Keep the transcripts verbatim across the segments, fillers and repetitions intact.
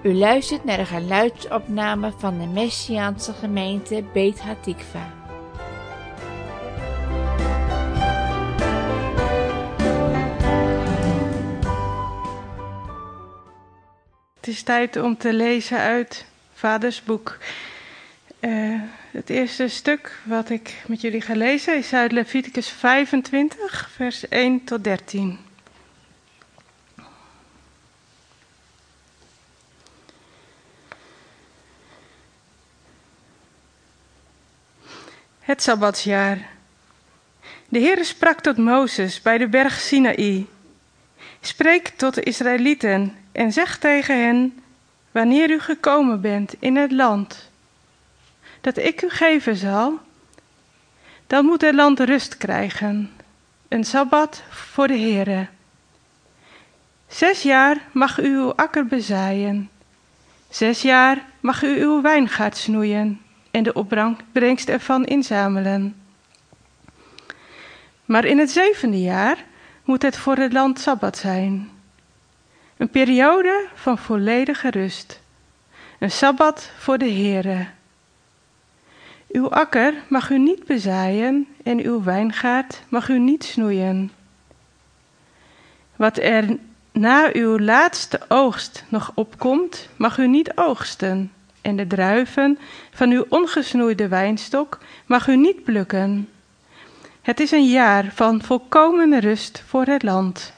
U luistert naar de geluidsopname van de Messiaanse gemeente Beit Hatikva. Het is tijd om te lezen uit Vaders boek. Uh, het eerste stuk wat ik met jullie ga lezen is uit Leviticus vijfentwintig, vers één tot dertien. Het Sabbatsjaar. De Heere sprak tot Mozes bij de berg Sinaï. Spreek tot de Israëlieten en zeg tegen hen, wanneer u gekomen bent in het land dat ik u geven zal, dan moet het land rust krijgen, een Sabbat voor de Heere. Zes jaar mag u uw akker bezaaien, zes jaar mag u uw wijngaard snoeien en de opbrengst ervan inzamelen. Maar in het zevende jaar moet het voor het land Sabbat zijn. Een periode van volledige rust. Een Sabbat voor de Heere. Uw akker mag u niet bezaaien en uw wijngaard mag u niet snoeien. Wat er na uw laatste oogst nog opkomt, mag u niet oogsten. En de druiven van uw ongesnoeide wijnstok mag u niet plukken. Het is een jaar van volkomen rust voor het land.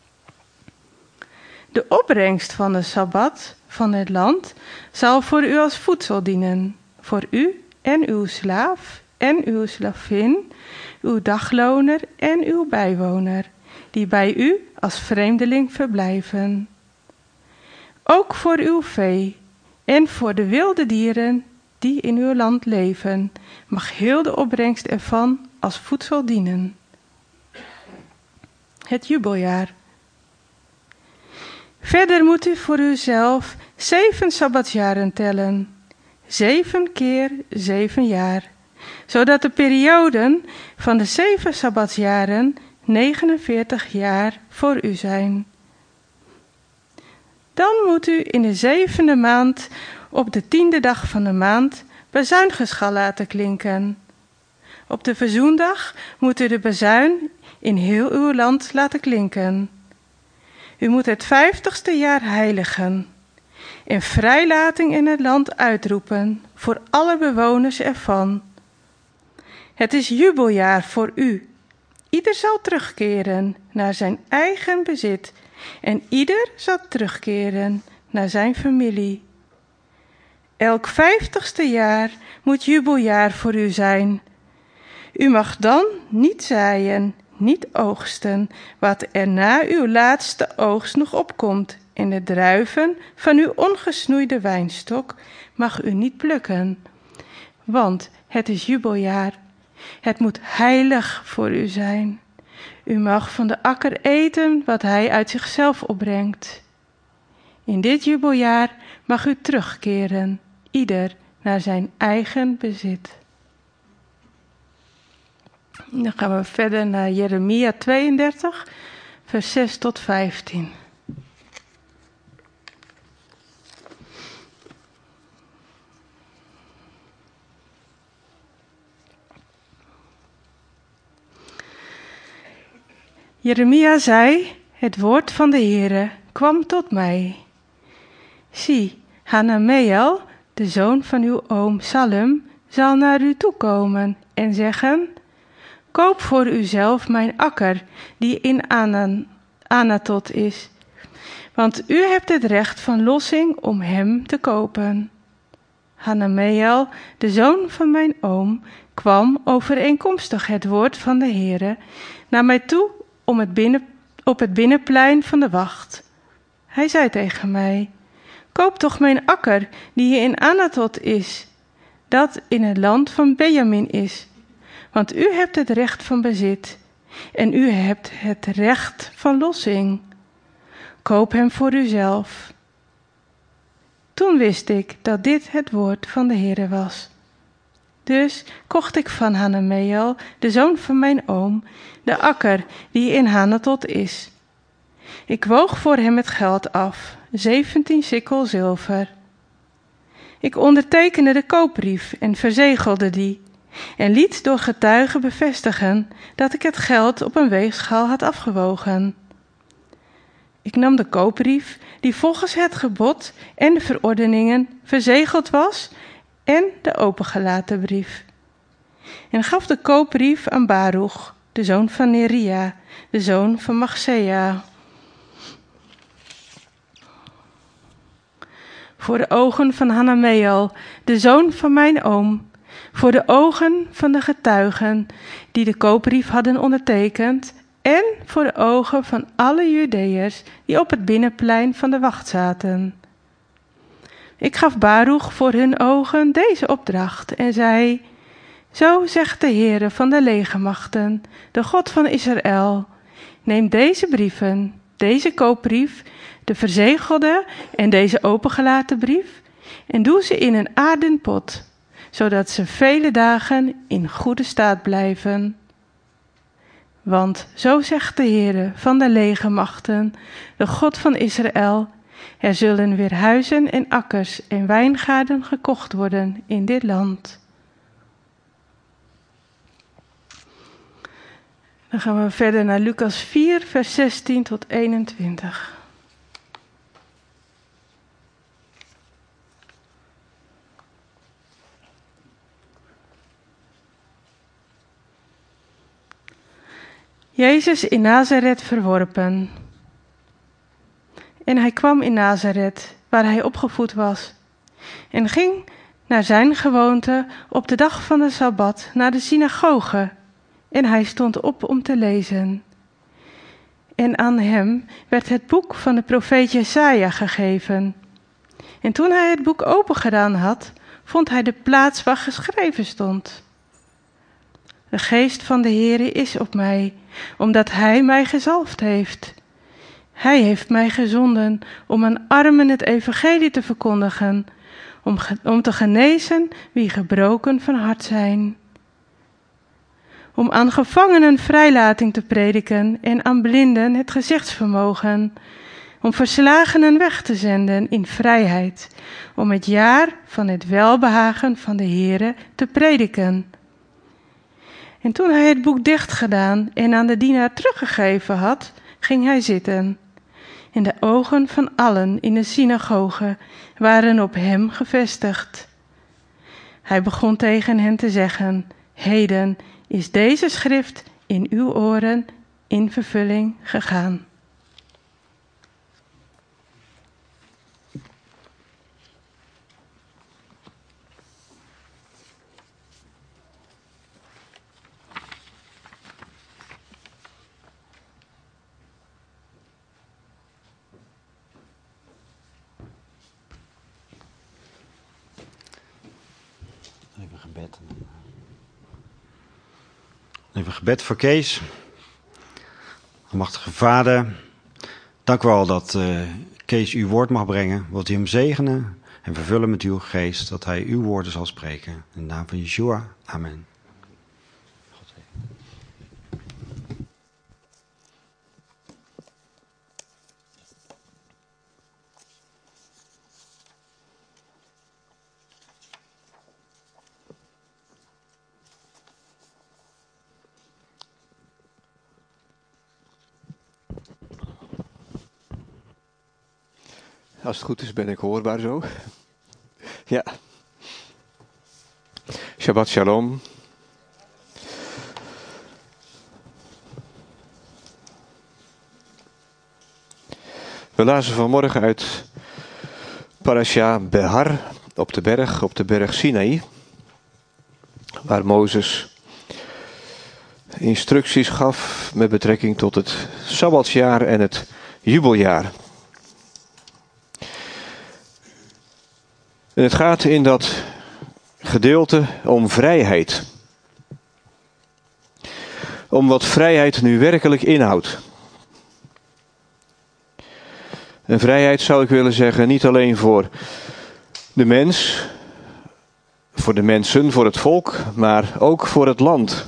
De opbrengst van de Sabbat van het land zal voor u als voedsel dienen, voor u en uw slaaf en uw slavin, uw dagloner en uw bijwoner, die bij u als vreemdeling verblijven. Ook voor uw vee en voor de wilde dieren die in uw land leven, mag heel de opbrengst ervan als voedsel dienen. Het jubeljaar. Verder moet u voor uzelf zeven sabbatsjaren tellen, zeven keer zeven jaar, zodat de perioden van de zeven sabbatsjaren negenenveertig jaar voor u zijn. Dan moet u in de zevende maand op de tiende dag van de maand bazuingeschal laten klinken. Op de verzoendag moet u de bazuin in heel uw land laten klinken. U moet het vijftigste jaar heiligen en vrijlating in het land uitroepen voor alle bewoners ervan. Het is jubeljaar voor u. Ieder zal terugkeren naar zijn eigen bezit en ieder zal terugkeren naar zijn familie. Elk vijftigste jaar moet jubeljaar voor u zijn. U mag dan niet zaaien, niet oogsten, wat er na uw laatste oogst nog opkomt, en de druiven van uw ongesnoeide wijnstok mag u niet plukken. Want het is jubeljaar. Het moet heilig voor u zijn. U mag van de akker eten wat hij uit zichzelf opbrengt. In dit jubeljaar mag u terugkeren, ieder naar zijn eigen bezit. Dan gaan we verder naar Jeremia tweeëndertig, vers zes tot vijftien. Jeremia zei, het woord van de Heere kwam tot mij. Zie, Hanameel, de zoon van uw oom Salum, zal naar u toe komen en zeggen, koop voor uzelf mijn akker, die in Anan, Anatot is, want u hebt het recht van lossing om hem te kopen. Hanameel, de zoon van mijn oom, kwam overeenkomstig het woord van de Heere naar mij toe om het binnen, op het binnenplein van de wacht. Hij zei tegen mij, koop toch mijn akker, die in Anatot is, dat in het land van Benjamin is, want u hebt het recht van bezit en u hebt het recht van lossing. Koop hem voor uzelf. Toen wist ik dat dit het woord van de Heere was. Dus kocht ik van Hanameel, de zoon van mijn oom, de akker die in Anatot is. Ik woog voor hem het geld af, zeventien sikkel zilver. Ik ondertekende de koopbrief en verzegelde die en liet door getuigen bevestigen dat ik het geld op een weegschaal had afgewogen. Ik nam de koopbrief, die volgens het gebod en de verordeningen verzegeld was, en de opengelaten brief, en gaf de koopbrief aan Baruch, de zoon van Neria, de zoon van Machsea. Voor de ogen van Hanameel, de zoon van mijn oom, voor de ogen van de getuigen die de koopbrief hadden ondertekend, en voor de ogen van alle Judeërs die op het binnenplein van de wacht zaten. Ik gaf Baruch voor hun ogen deze opdracht en zei: Zo zegt de Heere van de legermachten, de God van Israël: Neem deze brieven, deze koopbrief, de verzegelde en deze opengelaten brief, en doe ze in een aarden pot, zodat ze vele dagen in goede staat blijven. Want zo zegt de Heere van de legermachten, de God van Israël: Er zullen weer huizen en akkers en wijngaarden gekocht worden in dit land. Dan gaan we verder naar Lucas vier, vers zestien tot eenentwintig. Jezus in Nazareth verworpen. En hij kwam in Nazareth, waar hij opgevoed was, en ging naar zijn gewoonte op de dag van de Sabbat naar de synagoge, en hij stond op om te lezen. En aan hem werd het boek van de profeet Jesaja gegeven. En toen hij het boek opengedaan had, vond hij de plaats waar geschreven stond: De geest van de Heere is op mij, omdat hij mij gezalfd heeft. Hij heeft mij gezonden om aan armen het evangelie te verkondigen, om, ge- om te genezen wie gebroken van hart zijn. Om aan gevangenen vrijlating te prediken en aan blinden het gezichtsvermogen. Om verslagenen weg te zenden in vrijheid. Om het jaar van het welbehagen van de Heere te prediken. En toen hij het boek dichtgedaan en aan de dienaar teruggegeven had, ging hij zitten. En de ogen van allen in de synagoge waren op hem gevestigd. Hij begon tegen hen te zeggen: Heden is deze schrift in uw oren in vervulling gegaan. Even gebed. Even gebed voor Kees. Almachtige Vader, dank u wel dat uh, Kees uw woord mag brengen. Wilt u hem zegenen en vervullen met uw geest, dat hij uw woorden zal spreken. In de naam van Yeshua. Amen. God zegen. Als het goed is, ben ik hoorbaar zo. Ja. Shabbat shalom. We lazen vanmorgen uit Parasha Behar op de berg, op de berg Sinaï, waar Mozes instructies gaf met betrekking tot het Sabbatsjaar en het jubeljaar. En het gaat in dat gedeelte om vrijheid. Om wat vrijheid nu werkelijk inhoudt. En vrijheid zou ik willen zeggen niet alleen voor de mens, voor de mensen, voor het volk, maar ook voor het land.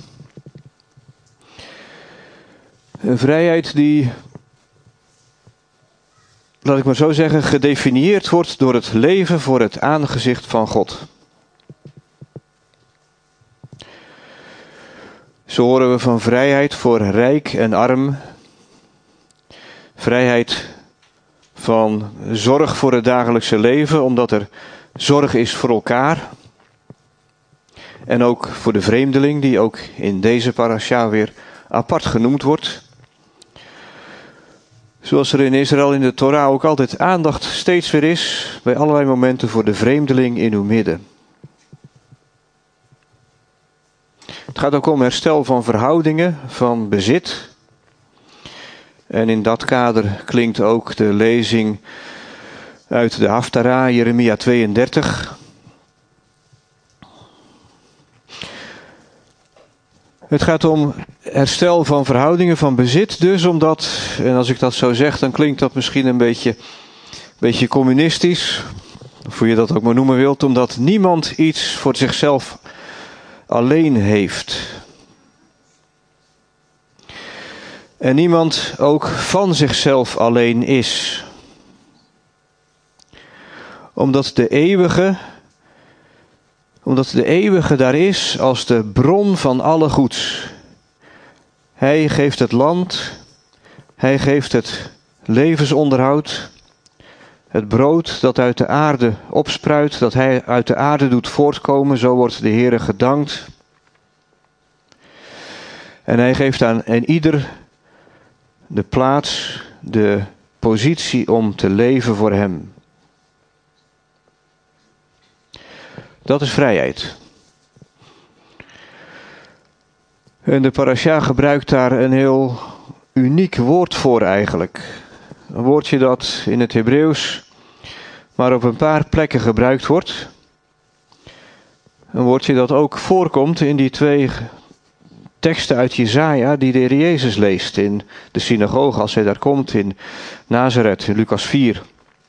Een vrijheid die laat ik maar zo zeggen, gedefinieerd wordt door het leven voor het aangezicht van God. Zo horen we van vrijheid voor rijk en arm. Vrijheid van zorg voor het dagelijkse leven, omdat er zorg is voor elkaar. En ook voor de vreemdeling, die ook in deze parasha weer apart genoemd wordt. Zoals er in Israël in de Torah ook altijd aandacht steeds weer is, bij allerlei momenten voor de vreemdeling in uw midden. Het gaat ook om herstel van verhoudingen, van bezit. En in dat kader klinkt ook de lezing uit de Haftarah, Jeremia tweeëndertig. Het gaat om herstel van verhoudingen, van bezit dus, omdat, en als ik dat zo zeg, dan klinkt dat misschien een beetje, een beetje communistisch, of hoe je dat ook maar noemen wilt, omdat niemand iets voor zichzelf alleen heeft. En niemand ook van zichzelf alleen is. Omdat de eeuwige, omdat de eeuwige daar is als de bron van alle goeds. Hij geeft het land, hij geeft het levensonderhoud, het brood dat uit de aarde opspruit, dat hij uit de aarde doet voortkomen, zo wordt de Heere gedankt. En hij geeft aan en ieder de plaats, de positie om te leven voor hem. Dat is vrijheid. En de parasha gebruikt daar een heel uniek woord voor eigenlijk. Een woordje dat in het Hebreeuws maar op een paar plekken gebruikt wordt. Een woordje dat ook voorkomt in die twee teksten uit Jesaja die de Heer Jezus leest in de synagoge als hij daar komt in Nazareth, in Lucas vier.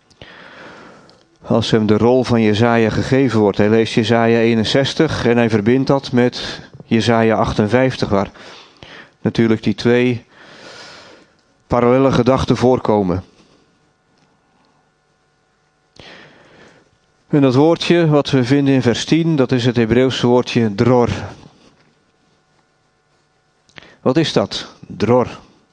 Als hem de rol van Jesaja gegeven wordt. Hij leest Jesaja eenenzestig en hij verbindt dat met Jesaja achtenvijftig, waar natuurlijk die twee parallelle gedachten voorkomen. En dat woordje wat we vinden in vers tien, dat is het Hebreeuwse woordje dror. Wat is dat? Dror.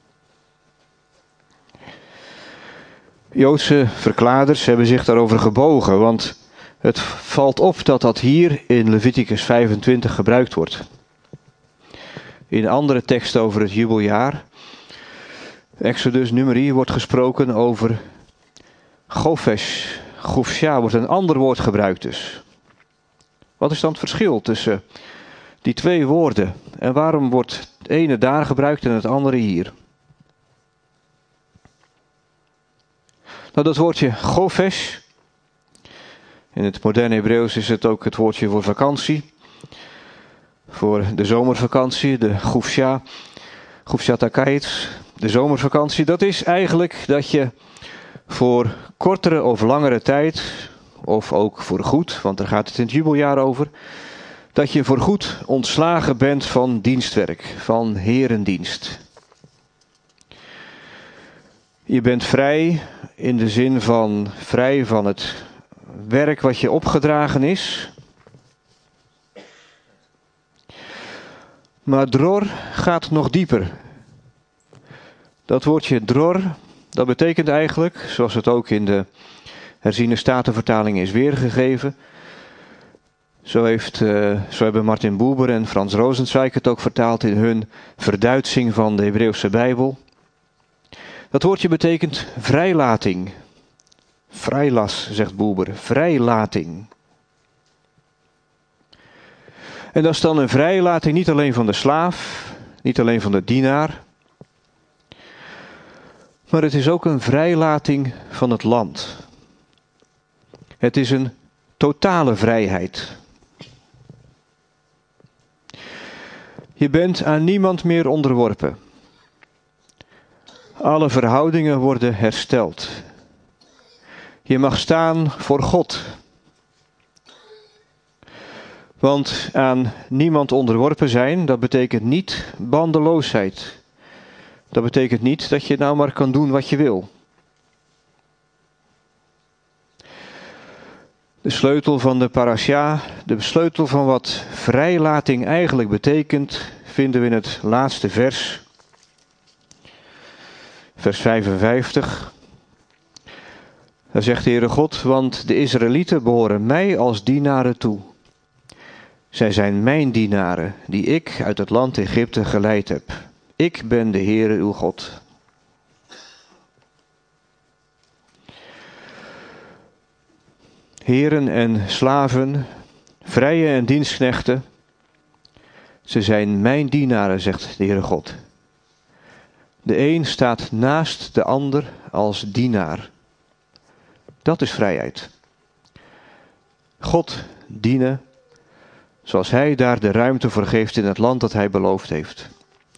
Joodse verklaarders hebben zich daarover gebogen, want het valt op dat dat hier in Leviticus vijfentwintig gebruikt wordt. In andere teksten over het jubeljaar, Exodus, Numeri, wordt gesproken over Gofesh, Gofsha, wordt een ander woord gebruikt dus. Wat is dan het verschil tussen die twee woorden? En waarom wordt het ene daar gebruikt en het andere hier? Nou, dat woordje Gofesh, in het moderne Hebreeuws is het ook het woordje voor vakantie. Voor de zomervakantie, de Gufsha, Gufshat Hakait, de zomervakantie. Dat is eigenlijk dat je voor kortere of langere tijd, of ook voor goed, want daar gaat het in het jubeljaar over, dat je voor goed ontslagen bent van dienstwerk, van herendienst. Je bent vrij in de zin van vrij van het werk wat je opgedragen is. Maar dror gaat nog dieper. Dat woordje dror, dat betekent eigenlijk, zoals het ook in de herziene statenvertaling is weergegeven. Zo, heeft, uh, zo hebben Martin Buber en Frans Rosenzweig het ook vertaald in hun verduitsing van de Hebreeuwse Bijbel. Dat woordje betekent vrijlating. Vrijlas, zegt Buber, vrijlating. En dat is dan een vrijlating niet alleen van de slaaf, niet alleen van de dienaar, maar het is ook een vrijlating van het land. Het is een totale vrijheid. Je bent aan niemand meer onderworpen. Alle verhoudingen worden hersteld. Je mag staan voor God. Want aan niemand onderworpen zijn, dat betekent niet bandeloosheid. Dat betekent niet dat je nou maar kan doen wat je wil. De sleutel van de parasha, de sleutel van wat vrijlating eigenlijk betekent, vinden we in het laatste vers. Vers vijfenvijftig. Daar zegt de Heere God, want de Israëlieten behoren mij als dienaren toe. Zij zijn mijn dienaren, die ik uit het land Egypte geleid heb. Ik ben de Heere uw God. Heren en slaven, vrije en dienstknechten, ze zijn mijn dienaren, zegt de Heere God. De een staat naast de ander als dienaar. Dat is vrijheid. God dienen zoals hij daar de ruimte voor geeft in het land dat hij beloofd heeft.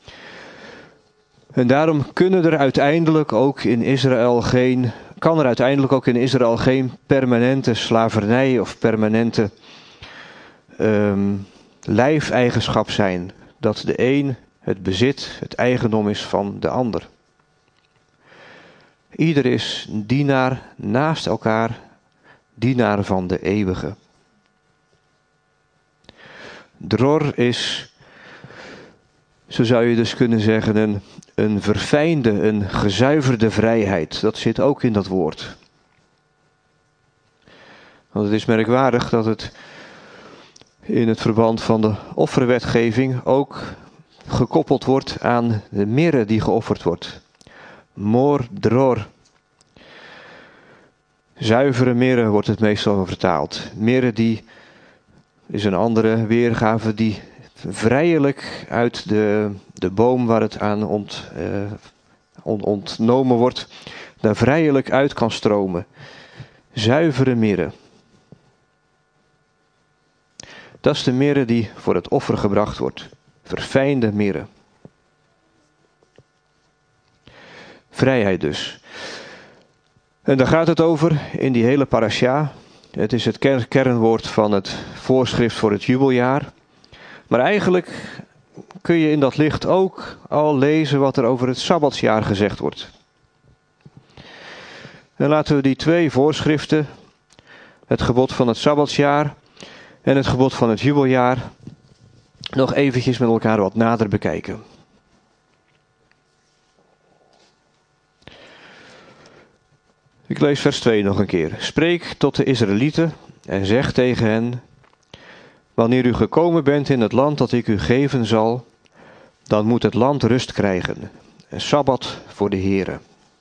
En daarom kunnen er uiteindelijk ook in Israël geen, kan er uiteindelijk ook in Israël geen permanente slavernij of permanente um, lijfeigenschap zijn. Dat de een het bezit, het eigendom is van de ander. Ieder is dienaar naast elkaar, dienaar van de eeuwige. Dror is, zo zou je dus kunnen zeggen, een, een verfijnde, een gezuiverde vrijheid. Dat zit ook in dat woord. Want het is merkwaardig dat het in het verband van de offerwetgeving ook gekoppeld wordt aan de mirre die geofferd wordt. Mor, dror. Zuivere mirre wordt het meestal vertaald. Mirre die is een andere weergave die vrijelijk uit de, de boom waar het aan ont, uh, on, ontnomen wordt, daar vrijelijk uit kan stromen. Zuivere mirre. Dat is de mirre die voor het offer gebracht wordt. Verfijnde mirre. Vrijheid dus. En daar gaat het over in die hele parasha. Het is het kernwoord van het voorschrift voor het jubeljaar. Maar eigenlijk kun je in dat licht ook al lezen wat er over het sabbatsjaar gezegd wordt. En laten we die twee voorschriften, het gebod van het sabbatsjaar en het gebod van het jubeljaar, nog eventjes met elkaar wat nader bekijken. Ik lees vers twee nog een keer. Spreek tot de Israëlieten en zeg tegen hen: wanneer u gekomen bent in het land dat ik u geven zal, dan moet het land rust krijgen. Een sabbat voor de Heere.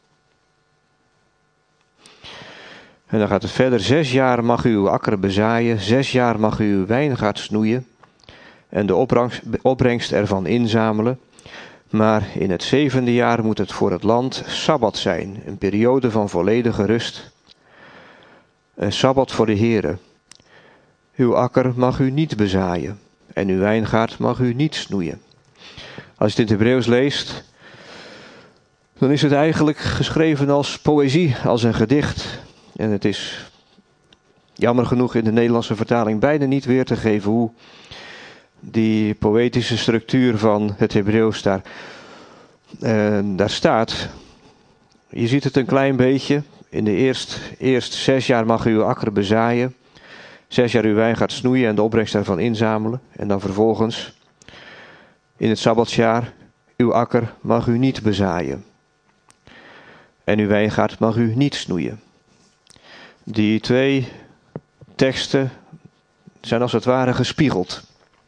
En dan gaat het verder. Zes jaar mag u uw akker bezaaien, zes jaar mag u uw wijngaard snoeien en de opbrengst, opbrengst ervan inzamelen. Maar in het zevende jaar moet het voor het land sabbat zijn, een periode van volledige rust. Een sabbat voor de Heere. Uw akker mag u niet bezaaien en uw wijngaard mag u niet snoeien. Als je het in het Hebreeuws leest, dan is het eigenlijk geschreven als poëzie, als een gedicht. En het is jammer genoeg in de Nederlandse vertaling bijna niet weer te geven hoe die poëtische structuur van het Hebreeuws daar, uh, daar staat. Je ziet het een klein beetje. In de eerst, eerst zes jaar mag u uw akker bezaaien. Zes jaar uw wijngaard snoeien en de opbrengst daarvan inzamelen. En dan vervolgens in het sabbatsjaar, uw akker mag u niet bezaaien. En uw wijngaard mag u niet snoeien. Die twee teksten zijn als het ware gespiegeld.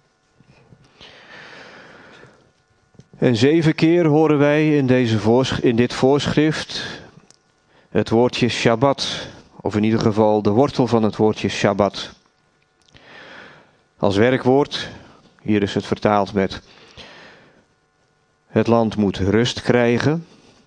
En zeven keer horen wij in, deze voorsch- in dit voorschrift het woordje Shabbat. Of in ieder geval de wortel van het woordje Shabbat. Als werkwoord, hier is het vertaald met: het land moet rust krijgen.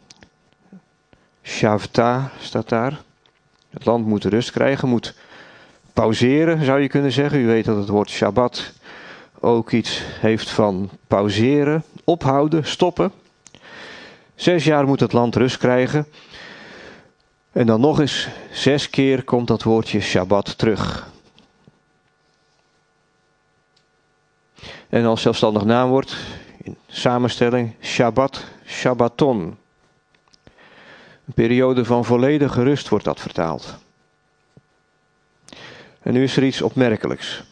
Shavta staat daar. Het land moet rust krijgen, moet pauzeren, zou je kunnen zeggen. U weet dat het woord Shabbat ook iets heeft van pauzeren, ophouden, stoppen. Zes jaar moet het land rust krijgen. En dan nog eens zes keer komt dat woordje Shabbat terug. En als zelfstandig naamwoord, in samenstelling, Shabbat, Shabbaton. Een periode van volledige rust wordt dat vertaald. En nu is er iets opmerkelijks.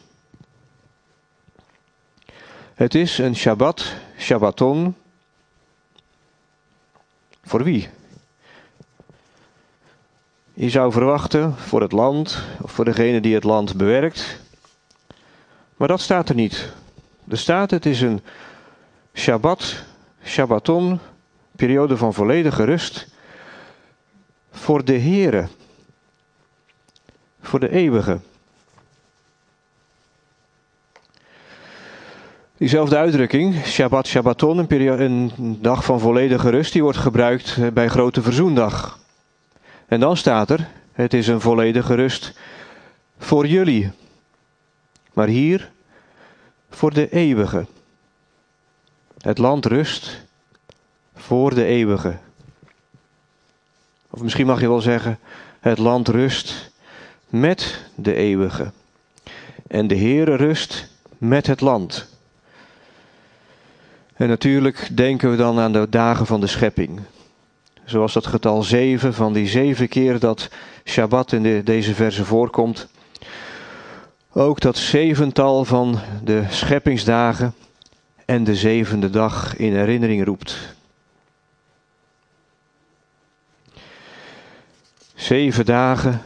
Het is een Shabbat, Shabbaton. Voor wie? Je zou verwachten voor het land, of voor degene die het land bewerkt. Maar dat staat er niet. Er staat, het is een Shabbat, Shabbaton, periode van volledige rust. Voor de Heere. Voor de eeuwige. Diezelfde uitdrukking, Shabbat, Shabbaton, een, periode, een dag van volledige rust, die wordt gebruikt bij Grote Verzoendag. En dan staat er, het is een volledige rust voor jullie. Maar hier, voor de eeuwige. Het land rust voor de eeuwige. Of misschien mag je wel zeggen, het land rust met de eeuwige. En de Heere rust met het land. En natuurlijk denken we dan aan de dagen van de schepping. Zoals dat getal zeven, van die zeven keer dat Shabbat in de, deze verse voorkomt. Ook dat zevental van de scheppingsdagen en de zevende dag in herinnering roept. Zeven dagen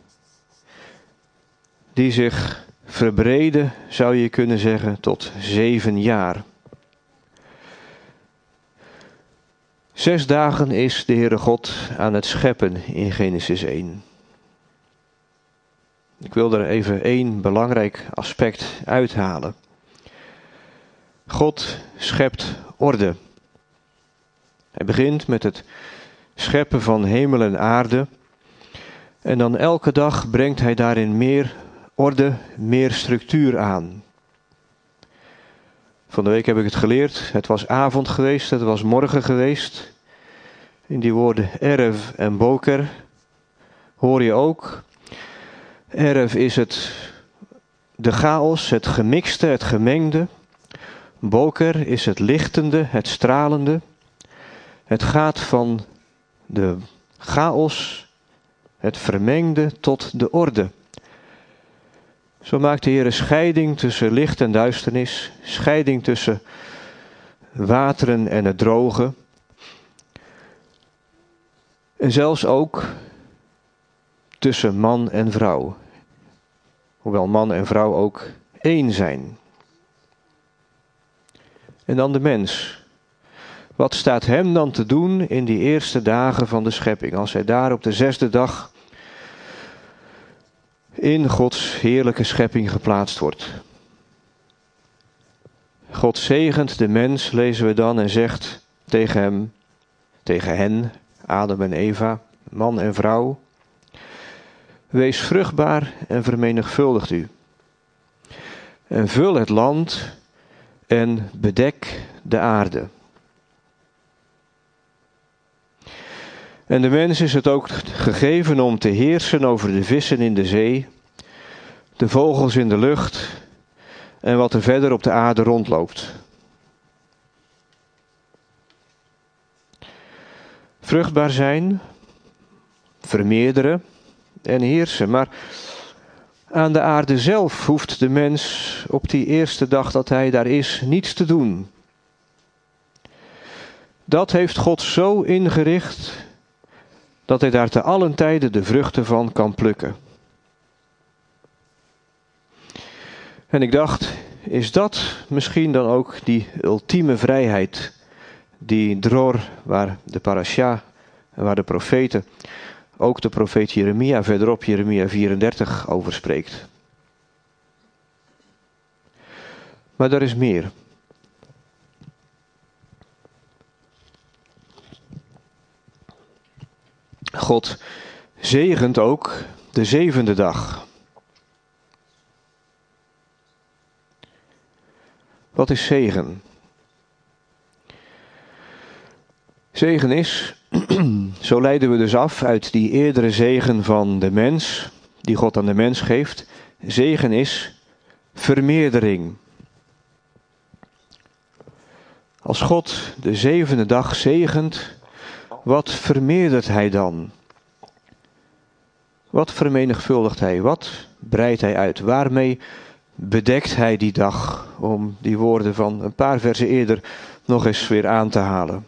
die zich verbreden, zou je kunnen zeggen, tot zeven jaar. Zes dagen is de Heere God aan het scheppen in Genesis één. Ik wil er even één belangrijk aspect uithalen. God schept orde. Hij begint met het scheppen van hemel en aarde. En dan elke dag brengt hij daarin meer orde, meer structuur aan. Van de week heb ik het geleerd. Het was avond geweest, het was morgen geweest. In die woorden Erev en Boker hoor je ook. Erev is het de chaos, het gemixte, het gemengde. Boker is het lichtende, het stralende. Het gaat van de chaos, het vermengde, tot de orde. Zo maakt de Heer een scheiding tussen licht en duisternis, scheiding tussen wateren en het droge. En zelfs ook tussen man en vrouw. Hoewel man en vrouw ook één zijn. En dan de mens. Wat staat hem dan te doen in die eerste dagen van de schepping? Als hij daar op de zesde dag in Gods heerlijke schepping geplaatst wordt. God zegent de mens, lezen we dan, en zegt tegen hem, tegen hen, Adam en Eva, man en vrouw: wees vruchtbaar en vermenigvuldigt u. En vul het land en bedek de aarde. En de mens is het ook gegeven om te heersen over de vissen in de zee, de vogels in de lucht en wat er verder op de aarde rondloopt. Vruchtbaar zijn, vermeerderen en heersen. Maar aan de aarde zelf hoeft de mens op die eerste dag dat hij daar is niets te doen. Dat heeft God zo ingericht dat hij daar te allen tijden de vruchten van kan plukken. En ik dacht, is dat misschien dan ook die ultieme vrijheid die Dror, waar de parasha en waar de profeten, ook de profeet Jeremia verderop, Jeremia vierendertig, over spreekt. Maar er is meer. God zegent ook de zevende dag. Wat is zegen? Zegen is, zo leiden we dus af uit die eerdere zegen van de mens, die God aan de mens geeft. Zegen is vermeerdering. Als God de zevende dag zegent, wat vermeerdert hij dan? Wat vermenigvuldigt hij? Wat breidt hij uit? Waarmee bedekt hij die dag? Om die woorden van een paar versen eerder nog eens weer aan te halen.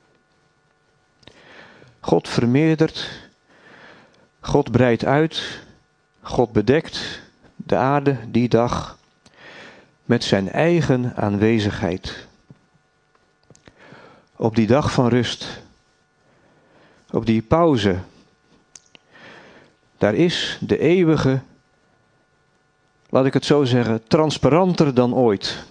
God vermeerdert, God breidt uit, God bedekt de aarde die dag met zijn eigen aanwezigheid. Op die dag van rust, op die pauze, daar is de eeuwige, laat ik het zo zeggen, transparanter dan ooit.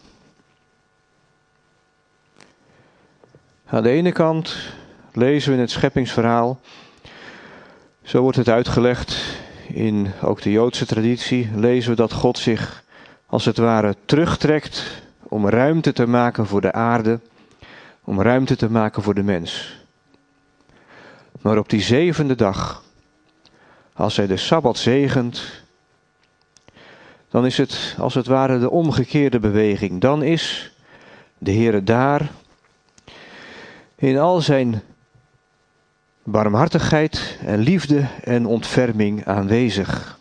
Aan de ene kant lezen we in het scheppingsverhaal, zo wordt het uitgelegd in ook de Joodse traditie, lezen we dat God zich als het ware terugtrekt om ruimte te maken voor de aarde, om ruimte te maken voor de mens. Maar op die zevende dag, als hij de Sabbat zegent, dan is het als het ware de omgekeerde beweging. Dan is de Heere daar in al zijn barmhartigheid en liefde en ontferming aanwezig.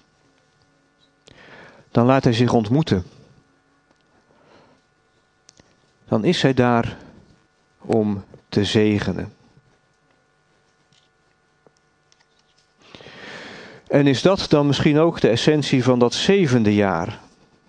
Dan laat hij zich ontmoeten. Dan is hij daar om te zegenen. En is dat dan misschien ook de essentie van dat zevende jaar?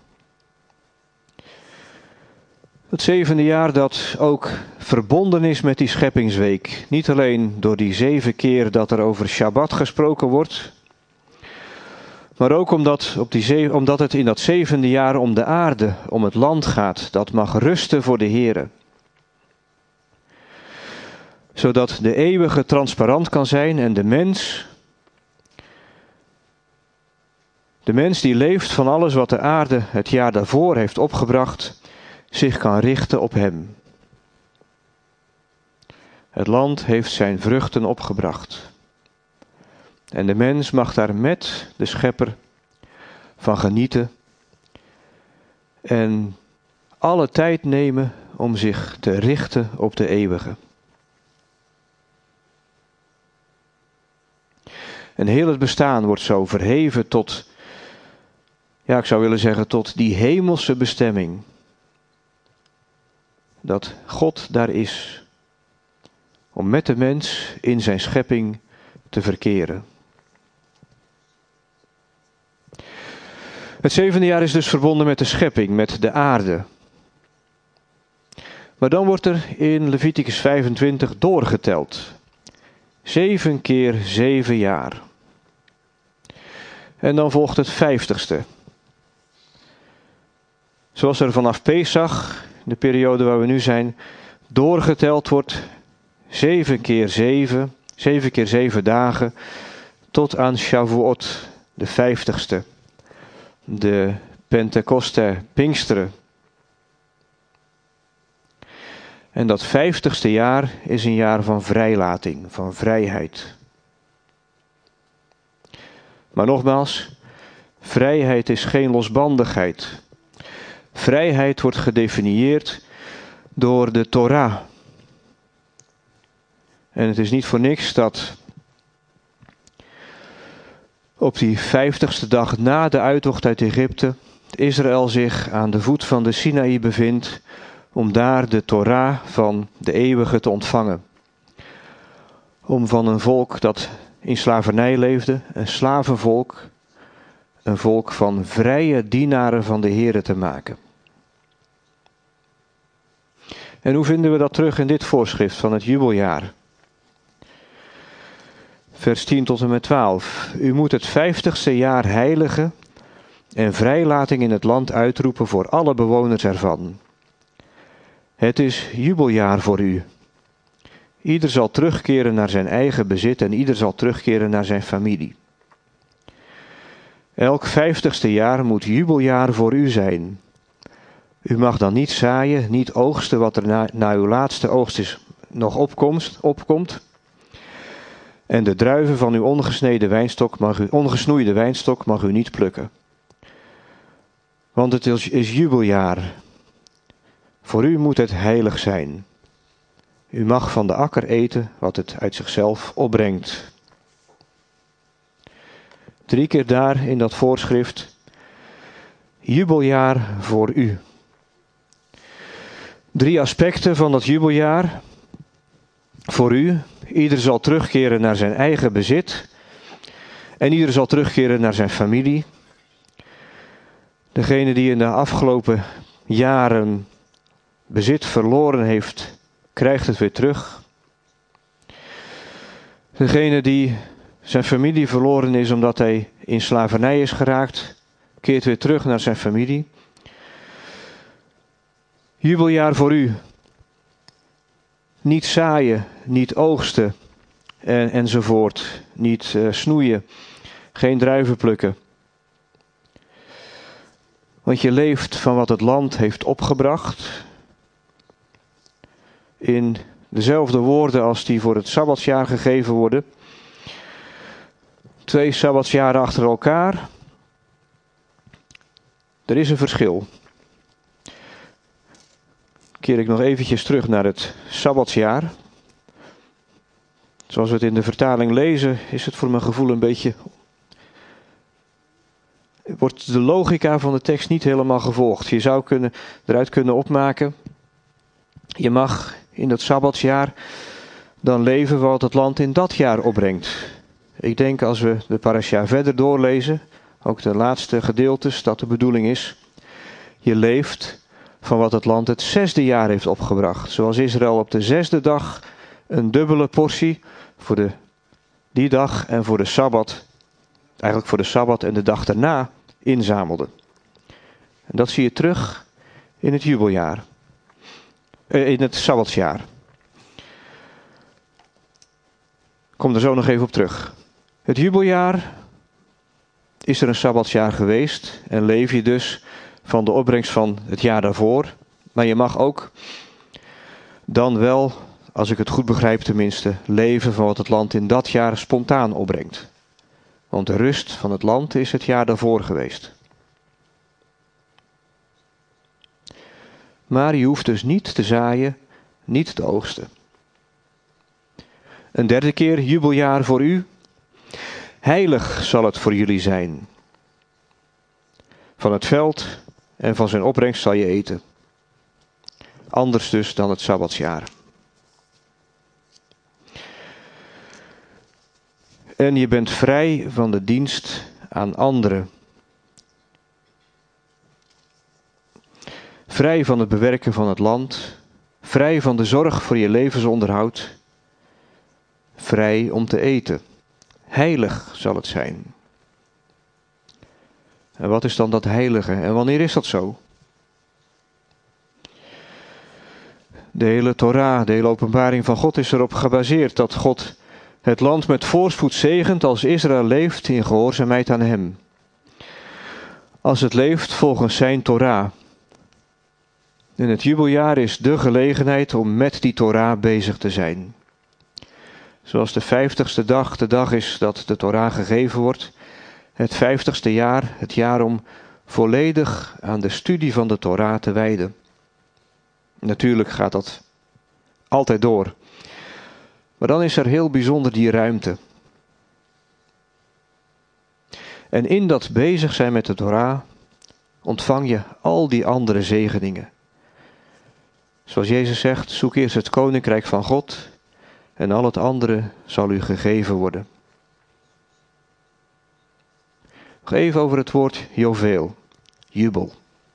Het zevende jaar dat ook verbonden is met die scheppingsweek. Niet alleen door die zeven keer dat er over Shabbat gesproken wordt, maar ook omdat, op die zeven, omdat het in dat zevende jaar om de aarde, om het land gaat, dat mag rusten voor de Heere. Zodat de eeuwige transparant kan zijn en de mens, de mens die leeft van alles wat de aarde het jaar daarvoor heeft opgebracht, zich kan richten op hem. Het land heeft zijn vruchten opgebracht. En de mens mag daar met de schepper van genieten en alle tijd nemen om zich te richten op de eeuwige. En heel het bestaan wordt zo verheven tot, ja, ik zou willen zeggen, tot die hemelse bestemming. Dat God daar is om met de mens in zijn schepping te verkeren. Het zevende jaar is dus verbonden met de schepping, met de aarde. Maar dan wordt er in Leviticus vijfentwintig doorgeteld. Zeven keer zeven jaar. En dan volgt het vijftigste. Zoals er vanaf Pesach, de periode waar we nu zijn, doorgeteld wordt. Zeven keer zeven, zeven keer zeven dagen, tot aan Shavuot, de vijftigste. De Pentecoste, Pinksteren. En dat vijftigste jaar is een jaar van vrijlating, van vrijheid. Maar nogmaals, vrijheid is geen losbandigheid. Vrijheid wordt gedefinieerd door de Torah. En het is niet voor niks dat op die vijftigste dag na de uittocht uit Egypte Israël zich aan de voet van de Sinaï bevindt om daar de Torah van de eeuwige te ontvangen. Om van een volk dat in slavernij leefde, een slavenvolk, een volk van vrije dienaren van de Heere te maken. En hoe vinden we dat terug in dit voorschrift van het jubeljaar? Vers tien tot en met twaalf. U moet het vijftigste jaar heiligen en vrijlating in het land uitroepen voor alle bewoners ervan. Het is jubeljaar voor u. Ieder zal terugkeren naar zijn eigen bezit en ieder zal terugkeren naar zijn familie. Elk vijftigste jaar moet jubeljaar voor u zijn. U mag dan niet zaaien, niet oogsten wat er na, na uw laatste oogst is, nog opkomst, opkomt. En de druiven van uw ongesneden wijnstok mag u, ongesnoeide wijnstok mag u niet plukken. Want het is, is jubeljaar. Voor u moet het heilig zijn. U mag van de akker eten wat het uit zichzelf opbrengt. Drie keer daar in dat voorschrift. Jubeljaar voor u. Drie aspecten van dat jubeljaar. Voor u. Ieder zal terugkeren naar zijn eigen bezit. En ieder zal terugkeren naar zijn familie. Degene die in de afgelopen jaren bezit verloren heeft, krijgt het weer terug. Degene die zijn familie verloren is omdat hij in slavernij is geraakt, keert weer terug naar zijn familie. Jubeljaar voor u. Niet zaaien, niet oogsten en, enzovoort. Niet uh, snoeien, geen druiven plukken. Want je leeft van wat het land heeft opgebracht. In dezelfde woorden als die voor het Sabbatsjaar gegeven worden. Twee Sabbatsjaren achter elkaar. Er is een verschil. Keer ik nog eventjes terug naar het Sabbatsjaar. Zoals we het in de vertaling lezen, is het voor mijn gevoel een beetje... wordt de logica van de tekst niet helemaal gevolgd. Je zou kunnen, eruit kunnen opmaken... je mag in dat Sabbatsjaar dan leven wat het land in dat jaar opbrengt. Ik denk als we de parasha verder doorlezen, ook de laatste gedeeltes, dat de bedoeling is... je leeft van wat het land het zesde jaar heeft opgebracht. Zoals Israël op de zesde dag een dubbele portie voor de, die dag en voor de Sabbat, eigenlijk voor de Sabbat en de dag daarna, inzamelde. En dat zie je terug in het jubeljaar. Eh, in het Sabbatsjaar. Ik kom er zo nog even op terug. Het jubeljaar is er een Sabbatsjaar geweest en leef je dus van de opbrengst van het jaar daarvoor. Maar je mag ook dan wel, als ik het goed begrijp tenminste, leven van wat het land in dat jaar spontaan opbrengt. Want de rust van het land is het jaar daarvoor geweest. Maar je hoeft dus niet te zaaien, niet te oogsten. Een derde keer jubeljaar voor u. Heilig zal het voor jullie zijn. Van het veld en van zijn opbrengst zal je eten. Anders dus dan het Sabbatsjaar. En je bent vrij van de dienst aan anderen. Vrij van het bewerken van het land. Vrij van de zorg voor je levensonderhoud. Vrij om te eten. Heilig zal het zijn. En wat is dan dat heilige? En wanneer is dat zo? De hele Torah, de hele openbaring van God is erop gebaseerd dat God het land met voorspoed zegent als Israël leeft in gehoorzaamheid aan hem. Als het leeft volgens zijn Torah. En het jubeljaar is de gelegenheid om met die Torah bezig te zijn. Zoals de vijftigste dag de dag is dat de Torah gegeven wordt. Het vijftigste jaar, het jaar om volledig aan de studie van de Torah te wijden. Natuurlijk gaat dat altijd door. Maar dan is er heel bijzonder die ruimte. En in dat bezig zijn met de Torah ontvang je al die andere zegeningen. Zoals Jezus zegt, zoek eerst het koninkrijk van God en al het andere zal u gegeven worden. Nog even over het woord Joveel, jubel.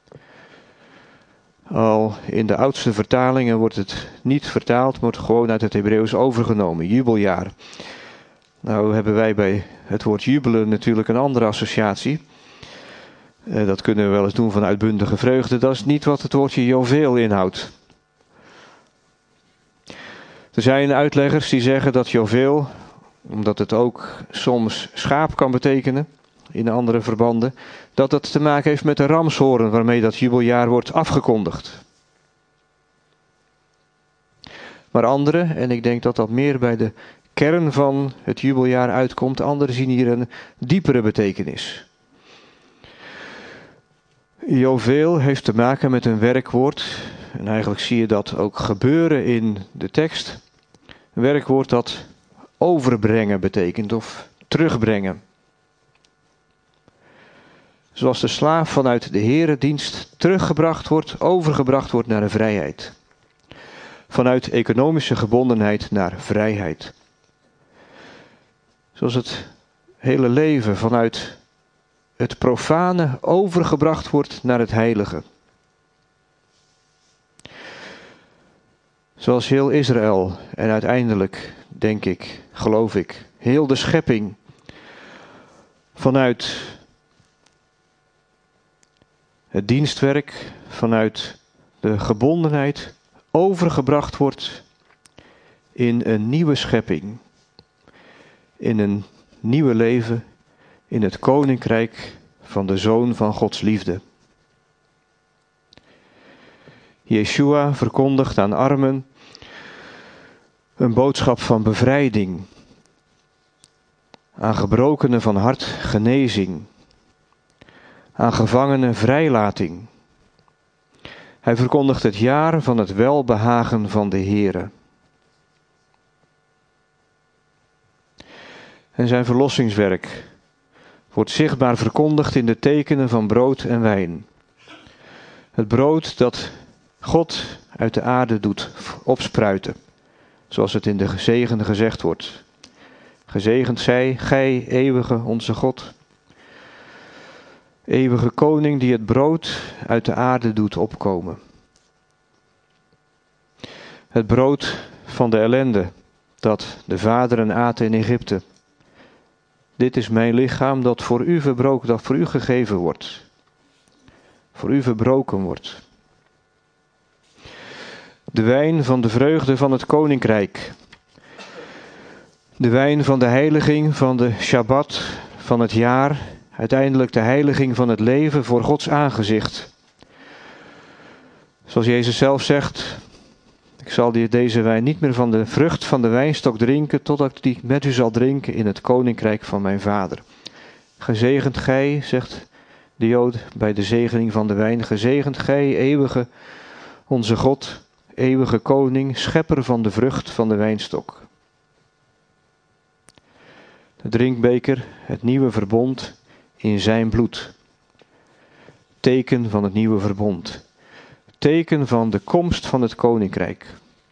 Al in de oudste vertalingen wordt het niet vertaald, wordt gewoon uit het Hebreeuws overgenomen, jubeljaar. Nou hebben wij bij het woord jubelen natuurlijk een andere associatie. Eh, dat kunnen we wel eens doen van uitbundige vreugde. Dat is niet wat het woordje Joveel inhoudt. Er zijn uitleggers die zeggen dat Joveel, omdat het ook soms schaap kan betekenen, in andere verbanden, dat dat te maken heeft met de ramshoorn waarmee dat jubeljaar wordt afgekondigd. Maar anderen, en ik denk dat dat meer bij de kern van het jubeljaar uitkomt, anderen zien hier een diepere betekenis. Joveel heeft te maken met een werkwoord, en eigenlijk zie je dat ook gebeuren in de tekst. Een werkwoord dat overbrengen betekent of terugbrengen. Zoals de slaaf vanuit de heredienst teruggebracht wordt, overgebracht wordt naar de vrijheid. Vanuit economische gebondenheid naar vrijheid. Zoals het hele leven vanuit het profane overgebracht wordt naar het heilige. Zoals heel Israël en uiteindelijk, denk ik, geloof ik, heel de schepping vanuit het dienstwerk, vanuit de gebondenheid overgebracht wordt in een nieuwe schepping, in een nieuwe leven, in het koninkrijk van de Zoon van Gods liefde. Yeshua verkondigt aan armen een boodschap van bevrijding, aan gebrokenen van hart genezing, aan gevangenen vrijlating. Hij verkondigt het jaar van het welbehagen van de Heere. En zijn verlossingswerk wordt zichtbaar verkondigd in de tekenen van brood en wijn. Het brood dat God uit de aarde doet opspruiten, zoals het in de gezegende gezegd wordt. Gezegend zij, gij eeuwige onze God, eeuwige koning die het brood uit de aarde doet opkomen. Het brood van de ellende dat de vaderen aten in Egypte. Dit is mijn lichaam dat voor u verbroken, dat voor u gegeven wordt. Voor u verbroken wordt. De wijn van de vreugde van het koninkrijk. De wijn van de heiliging van de Shabbat van het jaar. Uiteindelijk de heiliging van het leven voor Gods aangezicht. Zoals Jezus zelf zegt, ik zal deze wijn niet meer van de vrucht van de wijnstok drinken, totdat ik die met u zal drinken in het koninkrijk van mijn Vader. Gezegend gij, zegt de Jood bij de zegening van de wijn, gezegend gij, eeuwige onze God, eeuwige koning, schepper van de vrucht van de wijnstok. De drinkbeker, het nieuwe verbond in zijn bloed. Teken van het nieuwe verbond. Teken van de komst van het koninkrijk.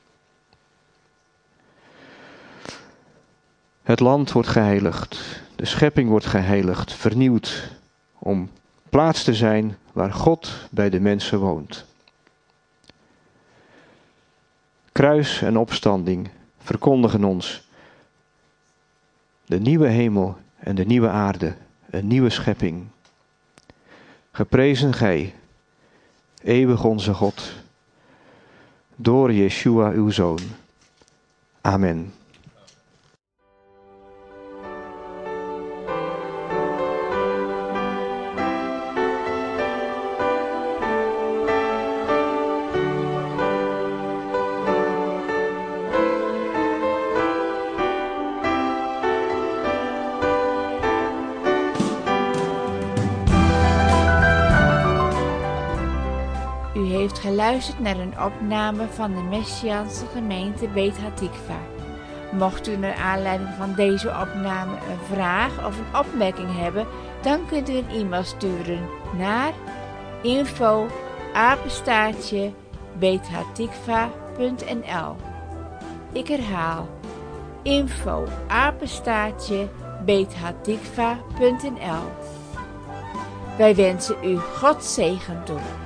Het land wordt geheiligd. De schepping wordt geheiligd, vernieuwd. Om plaats te zijn waar God bij de mensen woont. Kruis en opstanding verkondigen ons de nieuwe hemel en de nieuwe aarde, een nieuwe schepping. Geprezen gij, eeuwig onze God, door Yeshua uw Zoon. Amen. U heeft geluisterd naar een opname van de Messiaanse gemeente Beit Hatikva. Mocht u naar aanleiding van deze opname een vraag of een opmerking hebben, dan kunt u een e-mail sturen naar info apenstaartje beithatikva punt n l. Ik herhaal info apenstaartje beithatikva punt n l. Wij wensen u Gods zegen toe.